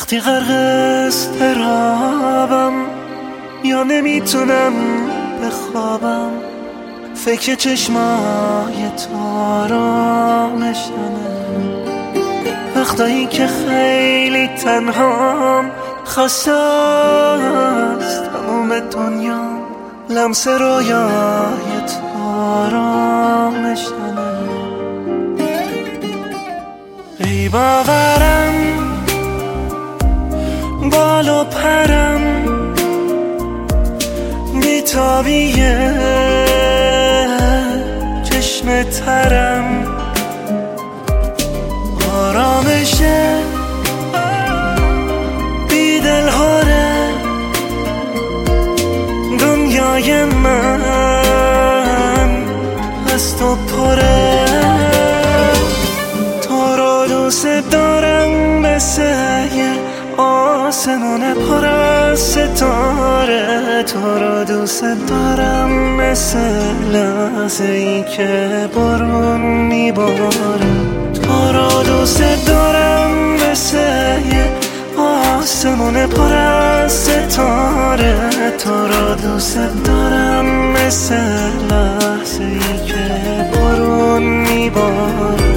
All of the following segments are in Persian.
وقتی غرق اضطرابم یا نمیتونم بخوابم، فکر چشمای تارامشنه. وقتایی که خیلی تنهام، خسته از تموم دنیا، لمس رویای تارامشنه. ای باورم بال و پرم، بیتابیه چشم ترم، آرامشه بی دلهاره دنیای من از تو پره. تو رو دوست دارم مثل یه آسمون پر از ستاره. تو رو دوست دارم مثل لحظه ای که بارون میباره. تو رو دوست دارم مثل یه آسمون پر از ستاره. تو رو دوست دارم مثل لحظه ای که بارون میباره.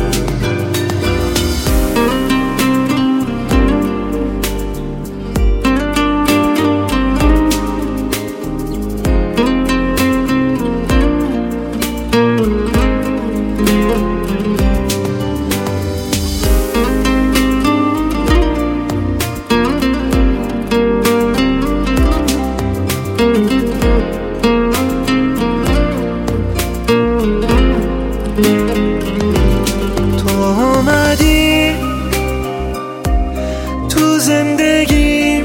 تو زندگیم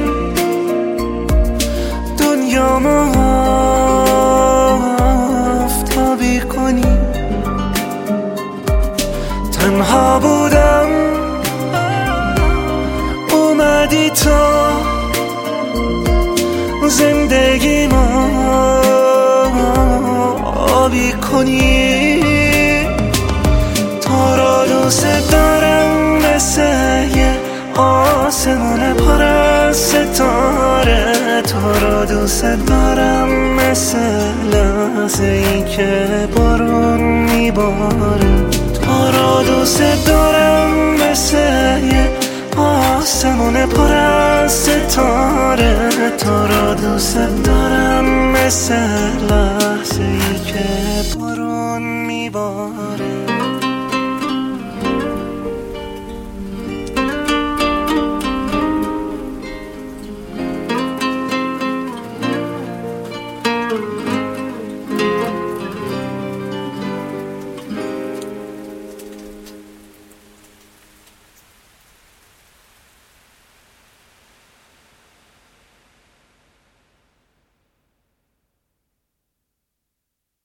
دنیامو آفتابی کنی. تنها بودم اومدی تو زندگیمو آبی کنی. تو رو دوست دارم مثل یه آسمون پر از ستاره. تو رو دوست دارم مثل لحظه ای که بارون میباره. تو رو دوست دارم مثل یه آسمون پر از ستاره. تو رو دوست دارم مثل لحظه ای که بارون میباره.